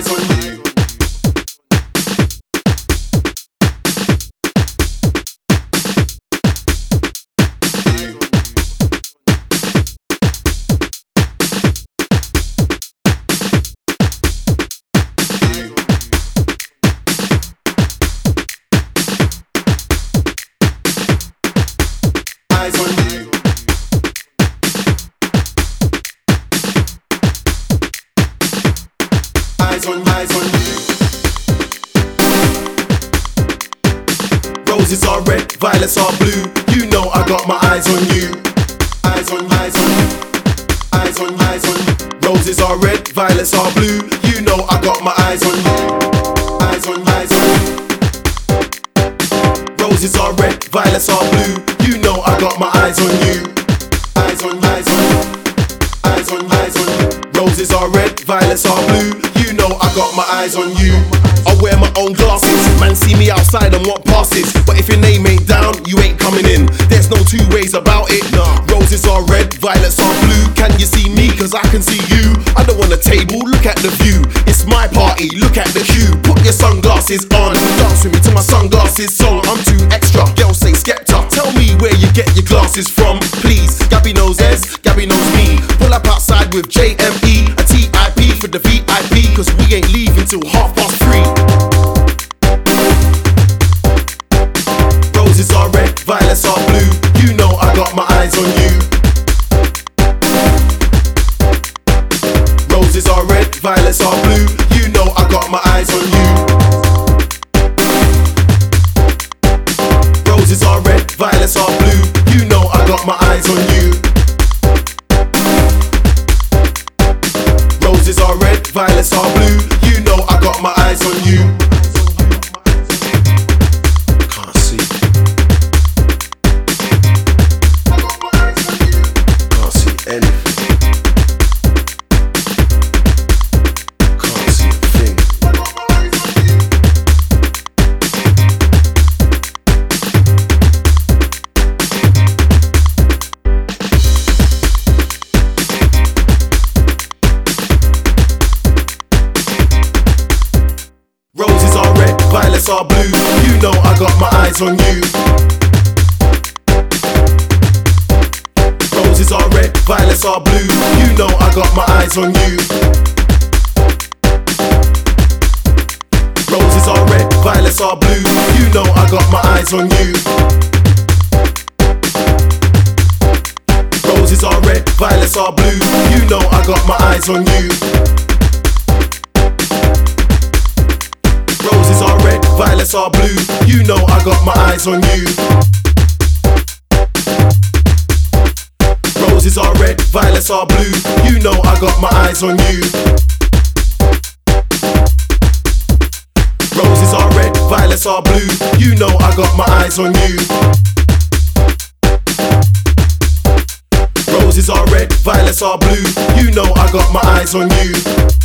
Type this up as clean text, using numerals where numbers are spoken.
eyes on you. Eyes on you. Eyes on you. Roses are red, violets are blue. You know I got my eyes on you. Eyes on you. Eyes on you. Roses are red, violets are blue. You know I got my eyes on you. Eyes on you. Roses are red, violets are blue. You know I got my eyes on you. Eyes on you. Eyes on you. Roses are red, violets are blue. You know I got my eyes on you. I wear my own glasses. Man see me outside and want passes. But if your name ain't down, you ain't coming in. There's no two ways about it. Roses are red, violets are blue. Can you see me? Cause I can see you. I don't want a table, look at the view. It's my party, look at the queue. Put your sunglasses on, dance with me to my sunglasses song. I'm too extra, girls say Skepta. Tell me where you get your glasses from, please. Gabby knows Ez, Gabby knows me. Pull up outside with JME, a TIP for the VIP. Cause we ain't leaving till 3:30. Roses are red, violets are blue. You know I got my eyes on you. Roses are red, violets are blue. You know I got my eyes on you. Roses are red, violets are blue. You know I got my eyes on you. Roses are red, violets are blue. You know I got my eyes on you. Can't see. Can't see anything. Can't see a thing. Roses are red, violets are blue. You know I got my eyes on you. Roses are red, violets are blue. You know I got my eyes on you. Roses are red, violets are blue. You know I got my eyes on you. Roses are red, violets are blue. You know I got my eyes on you. Roses are red, violets are blue. You know I got my eyes on you. Roses are red, violets are blue. You know I got my eyes on you. Roses are red, violets are blue. You know I got my eyes on you. Roses are red, violets are blue. You know I got my eyes on you.